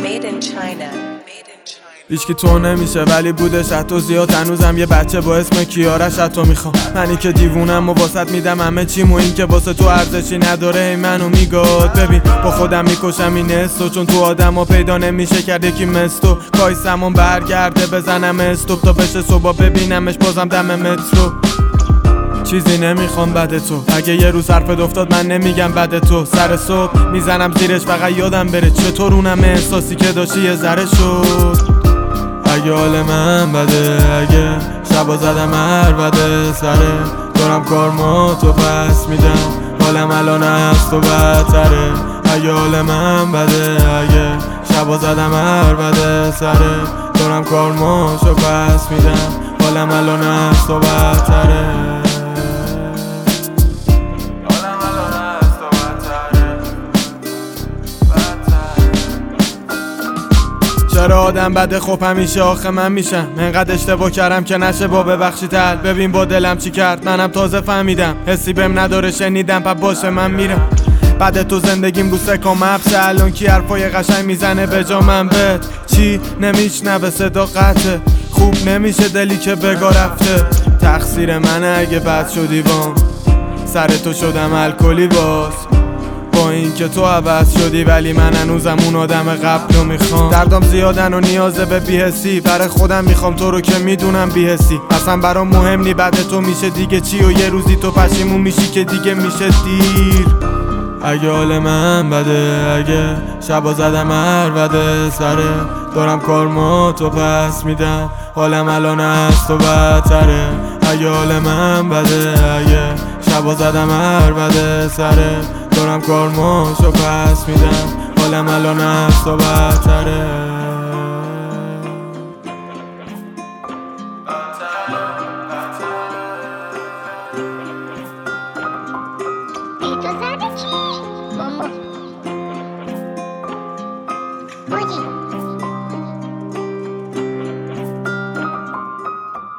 Made in China. هیچکی تو نمیشه ولی بودش حتی زیاد. هنوزم یه بچه با اسم کیارش حتی میخوام. منی که دیوونم و واسط میدم همه چیم و این که واسه تو ارزشی نداره ای منو میگاد. ببین با خودم میکشم این حسو، چون تو آدم ها پیدا نمیشه کرد یکی مستو. کایسمون برگرده بزنم استوب تا بشه صبح ببینمش بازم دم مترو. چیزی نمیخوام بده تو، اگه یه روز حرفت افتاد من نمیگم بده تو. سر صبح میزنم زیرش فقط یادم بره چطور اونم احساسی که داشتی یه ذره شد. اگه حال من بده، اگه شبا زدم هر بده سره، دارم کارمو تو پس میدم حالم الان از تو بدتره. اگه حال من بده، اگه شبا زدم هر بده سره، دارم کارمو تو پس میدم حالم الان از تو بدتره. چرا آدم بده؟ خب همیشه آخه من میشم انقدر اشتباه کردم که نشه با ببخشی تر. ببین با دلم چی کرد منم تازه فهمیدم، حسی بهم نداره شنیدم پس باشه من میرم. بعد تو زندگیم رو سکام حبسه، الان کی حرفای قشنگ میزنه به جا من؟ بهت چی نمیشنوه صدا قطعه، خوب نمیشه دلی که بگا رفته. تقصیر منه اگه بد شدی وام، سر تو شدم الکلی باز. با این که تو عوض شدی ولی من هنوزم اون آدم قبل رو میخوام. دردم زیادن و نیازه به بی‌حسی، برای خودم میخوام تو رو که میدونم بی‌حسی. اصلا برام مهم نی بعد تو میشه دیگه چی، و یه روزی تو پشیمون میشی که دیگه میشه دیر. اگه حال من بده، اگه شبا زدم هر بده سره، دارم کارمو تو پس میدم حالم الان از تو بدتره. اگه حال من بده، اگه شبا زدم هر بده سره، دارم کارمو تو پس میدم حالم الان از تو بدتره. تو زده چی؟ ماما